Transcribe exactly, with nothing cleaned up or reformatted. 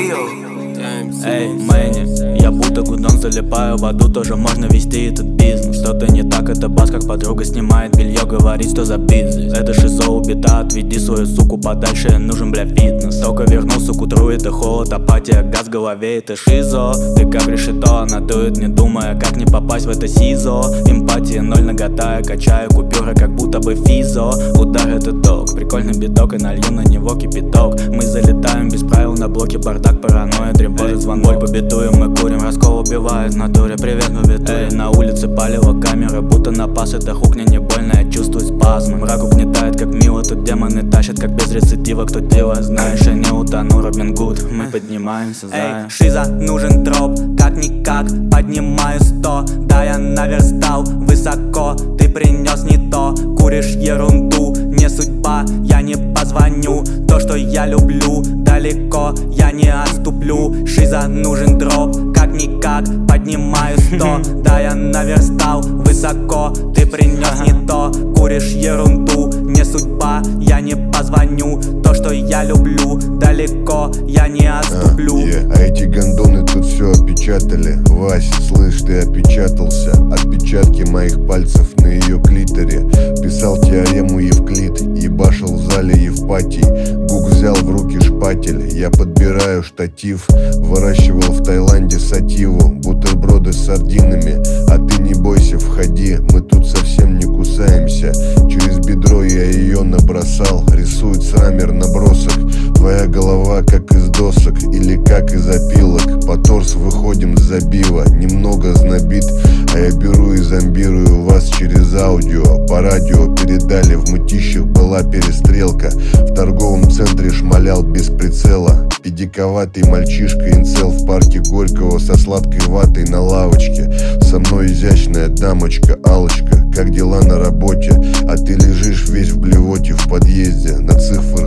Эй, Мэнни, я будто гудон залипаю в аду, тоже можно вести этот бизнес. Что-то не так, это бас, как подруга снимает белье, говорит, что за бизнес. Это шизо убита, отведи свою суку подальше, нужен, бля, фитнес. Только вернулся к утру, это холод, апатия, газ в голове, это шизо. Ты как решето, она дует, не думая, как не попасть в это сизо. Эмпатия ноль, нагота, я качаю купюры, как будто бы физо. Удар это ток, прикольный биток, и налью на него кипяток. Мы залетаем без правил на блоке, бардак, паранойя, тревожит звонок. Боль победуем, мы курим, раскол убивает в натуре, привет, мы битуем. На улице палево камеры, будто на пас, это хук, мне не больно, я чувствую спазмы. Мрак угнетает, как мило, тут демоны тащат, как без рецидива, кто делает, знаешь, я не утону, Робин Гуд, мы поднимаемся, зая. Эй, шиза, нужен дроп, как-никак, поднимаю сто. Да, я наверстал высоко, ты принес не то. Куришь ерунду, не судьба, я не позвоню. То, что я люблю, далеко, я не отступлю. Шиза, нужен дроп, как-никак, поднимаю сто. Да, я наверстал высоко, ты принес не то. Куришь ерунду, не судьба, я не позвоню. То, что я люблю, далеко, я не отступлю. а, yeah. а эти гондоны тут все опечатали. Вась, слышь, ты опечатался. Отпечатки моих пальцев на ее клиторе. Писал теорему Евклид, ебашил в зале Евпатий. Гук взял в руки шпатель, я подбираю штатив. Выращивал в Таиланде сативу, бутерброды с сардинами. А ты не бойся, входи, мы тут совсем не кусаемся. Через бедро я ее набросал, рисует срамер набросок. Твоя голова как из досок или как из опилок. По торс выходим с забива, немного знобит, а я беру и зомбирую вас через аудио. По радио передали, в мытищах была перестрелка. В торговом центре шмалял без прицела. Педиковатый мальчишка инцел в парке Горького со сладкой ватой на лавочке. Со мной изящная дамочка Алочка, как дела на работе? А ты лежишь весь в блевоте в подъезде, на цифры